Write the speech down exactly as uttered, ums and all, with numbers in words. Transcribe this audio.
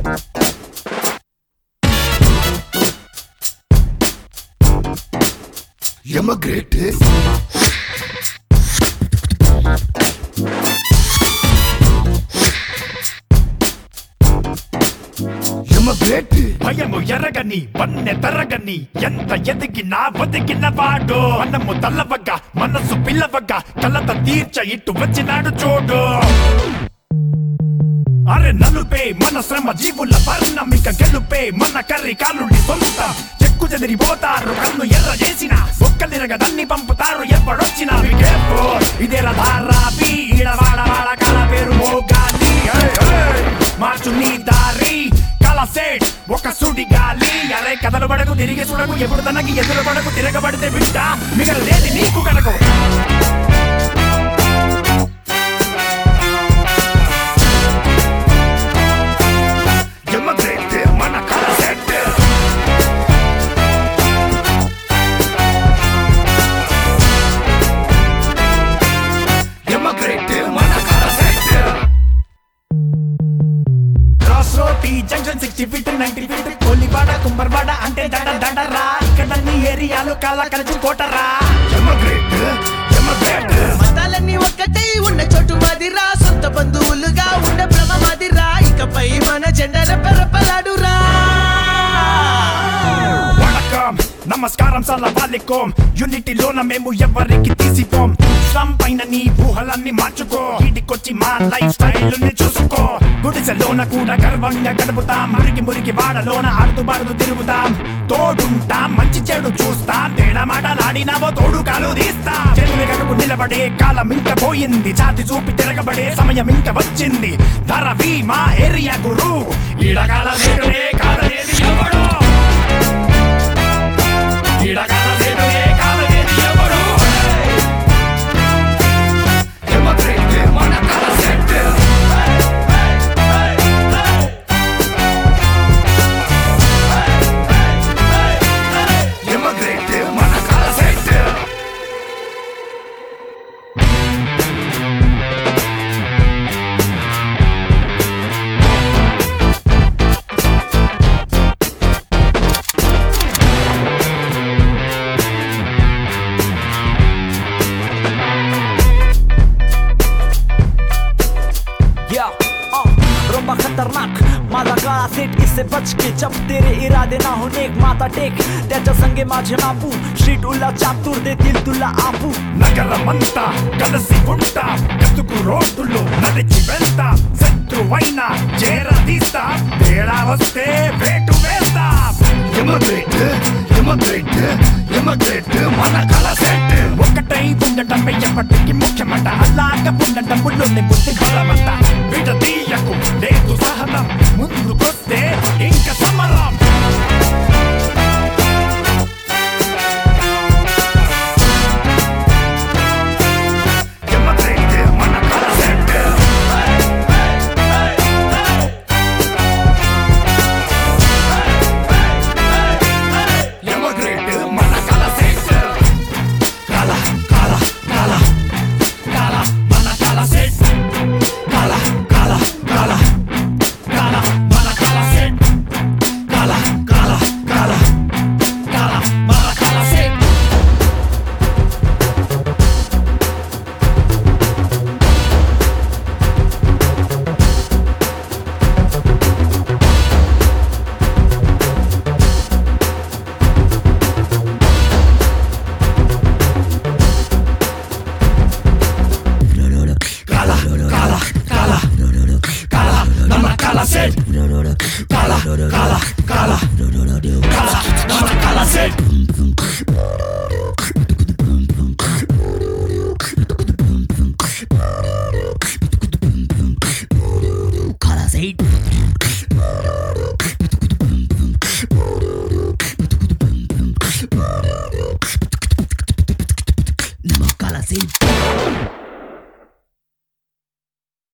Emigrate. Emigrate. భయము ఎరగని వన్నె తరగని ఎంత ఎదిగినా ఒదిగిన వాడు అన్నము తల్లవగా మనసు పిల్లవగా కలత తీర్చ ఇటు వచ్చినాడు చూడు. అరే నలుపే మన శ్రమ జీవుల వర్ణమిక గెలుపే మన కర్రి కాలుడి సొంత చెక్కు చెదిరిపోతారు కన్ను ఎర్ర చేసిన ఒక్కలిరగదన్ని పంపుతారు ఎవ్వడొచ్చినా ఇదే రధారాపి ఈడవాడ వాడ కాల పేరు మోగాలి మార్చు నీ దారి కలసేట్ ఒక సుడి గాలి. అరే కథలు పడకు తిరిగి చూడకు ఎప్పుడు తనకి ఎదురు పడకు తిరగబడితే బిడ్డ మిగలలేదు నీకు కనుక. Junction sixty feet ninety feet Koliwada Kumbarwada అంటే దడ దడరా ఇక్కడ నీ ఏరియాలో కాల కలిసి కోటరా. మతాలన్నీ ఒక్కటై ఉన్న చోటు మాదిరా సొంత బంధువులుగా ఉన్న భ్రమ మాదిరా ఇకపై మన జెండా రెపరెపలాడురా. నమస్కారం సలాం యూనిటీలోన మేము ఎవరికి తీసిపోం. శ్రమ్ పైన నీ ఊహలన్నీ మార్చుకో ఇంటికొచ్చి మా లైఫ్ స్టైల్ ని చూసుకో. గుడిసెలోన కూడా గర్వంగా గడుపుతాం మురికి మురికి వాడలోన ఆడుతూ బాడుతూ తిరుగుతాం. తోడుంటాం మంచి చెడు చూస్తాం తేడా మాటలాడినావో తోడు కాలు తీస్తాం. చెరువు గడుపు నిలబడే కాలం ఇంక పోయింది జాతి చూపి తిరగబడే సమయం ఇంక వచ్చింది. ధరవి మా ఏరియా గురు ఈడకాల లేడులే కాలనేది ఎవడు ఈడకాల లేడులే కాలనేది ఎవడు. Emigrate మన కల సెట్ Emigrate మన కల సెట్. खतरनाक माझा काळा सेट इससे बच के जब तेरे इरादे ना होणे माता टेक त्याच्या संगे माझे मापू स्ट्रीट उल्ला चातुर देतील तुला आपू. నగరమంతా కలిసి ఉంటా కతుకు రోడ్డులో నడిచి వెళ్తా శత్రువైనా చేరదీస్తా తేడా వస్తే వేటు వేస్తా. Emigrate. Emigrate. Emigrate మన కల సెట్. ఒకటై ఉండటం ఎప్పటికీ ముఖ్యమంట అలాగ ఉండటం ముళ్ళుని బుద్ధి బలమంట. విడదీయకు లేదు సహనం ముందుకొస్తే ఇంక సమరం. Emigrate మన కల సెట్. Emigrate మన కల సెట్. కల కల కల కల మన కల సెట్. కల కల కల కల మన కల సెట్. కల కల కల కల మన కల set. Kala, kala, kala, kala, nama kala set. Kala, kala, kala, kala, nama kala set.